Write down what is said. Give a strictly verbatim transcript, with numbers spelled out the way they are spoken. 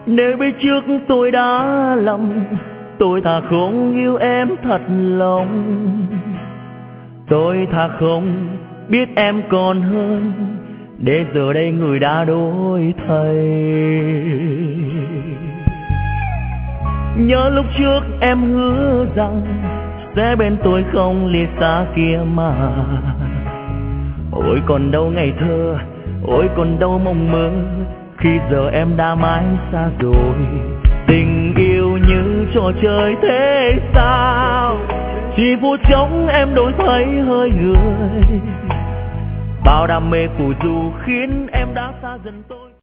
Nếu biết trước tôi đã lầm, tôi thà không yêu em thật lòng. Tôi thà không biết em còn hơn, để giờ đây người đã đổi thay. Nhớ lúc trước em hứa rằng sẽ bên tôi không lìa xa kia mà. Ôi còn đâu ngày thơ, ôi còn đâu mộng mơ, khi giờ em đã mãi xa rồi. Tình yêu như trò chơi thế sao, chỉ phút chốc em đổi thay hơi người. Bao đam mê phù du khiến em đã xa dần tôi.